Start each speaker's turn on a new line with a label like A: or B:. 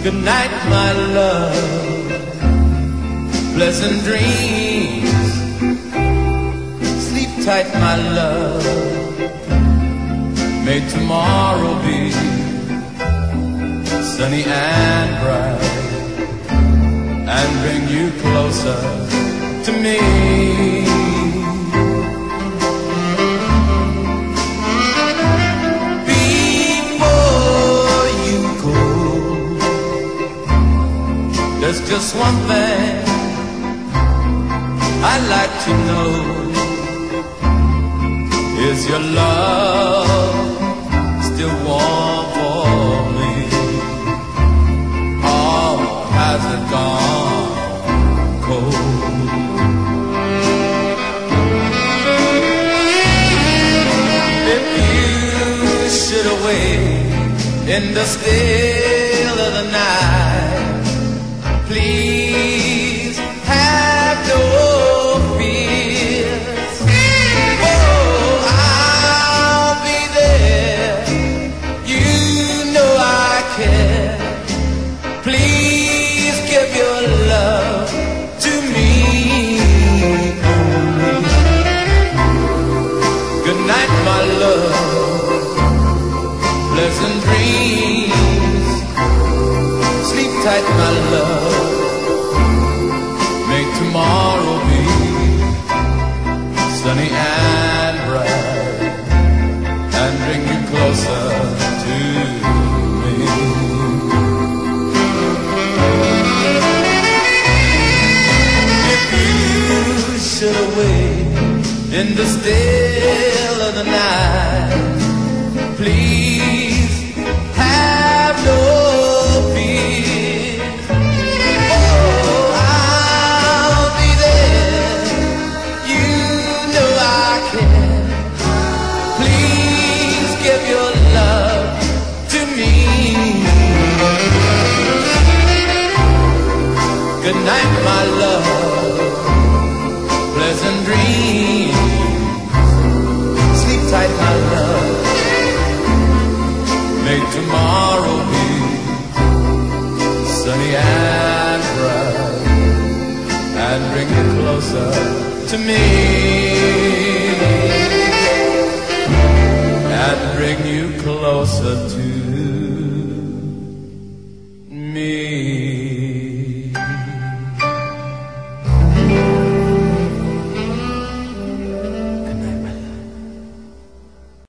A: Good night, my love. Pleasant dreams. Sleep tight, my love. May tomorrow be sunny and bright and bring you closer to me. Before you go, there's just one thing I'd like to know. Is your love still warm for me? Or has it gone cold? If you should awake in the still of the night, please have no fears. Oh, I'll be there. You know I care. Please give your love to me. Good night, my love. Pleasant dreams. Sleep tight, my love. Make tomorrow be sunny and bright and bring you closer to me. If you should awake in the still of the night, please have no fear. Oh, I'll be there. You know I care. Please give your love to me. Good night, my love. Pleasant dreams. Sleep tight, my love. May tomorrow be sunny and bright and bring you closer to me. And bring you closer to